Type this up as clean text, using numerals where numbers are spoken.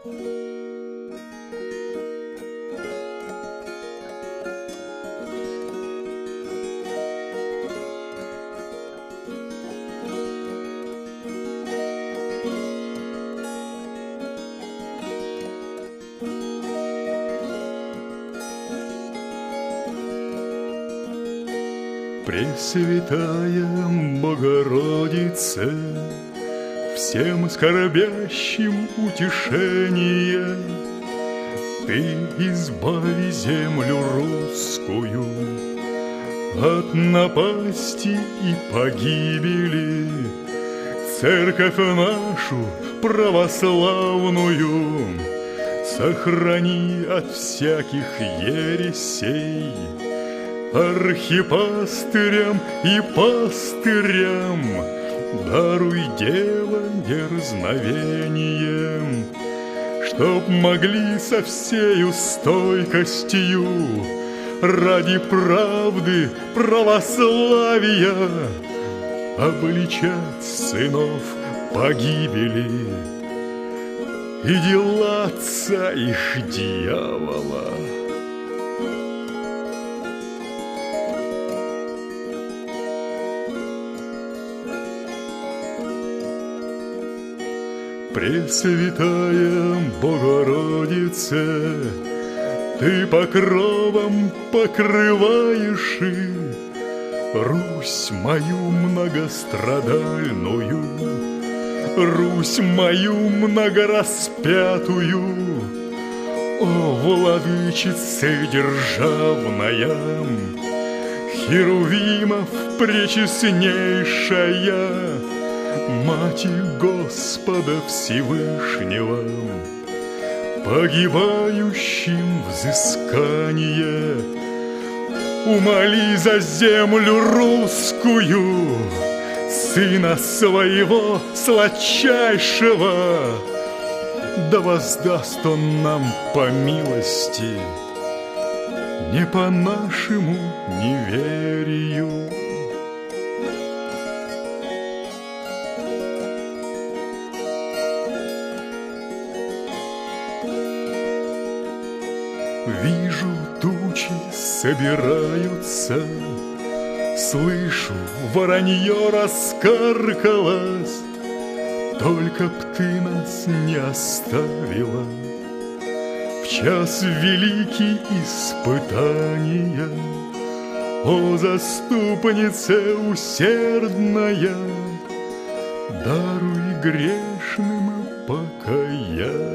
Пресвятая Богородице, всем скорбящим утешение, Ты избави землю русскую от напасти и погибели, Церковь нашу православную сохрани от всяких ересей. Архипастырям и пастырям даруй дело дерзновением, чтоб могли со всею стойкостью ради правды православия обличать сынов погибели и дела отца их дьявола. Пресвятая Богородице, Ты покровом покрываешь и Русь мою многострадальную, Русь мою многораспятую. О, владычице державная, Херувимов пречестнейшая, Мать Господа Всевышнего, погибающим взыскание, умоли за землю русскую Сына Своего сладчайшего, да воздаст Он нам по милости, не по нашему неверию. Вижу, тучи собираются, слышу, воронье раскаркалось, только б ты нас не оставила в час великий испытания. О, заступнице усердная, даруй грешным покаяние.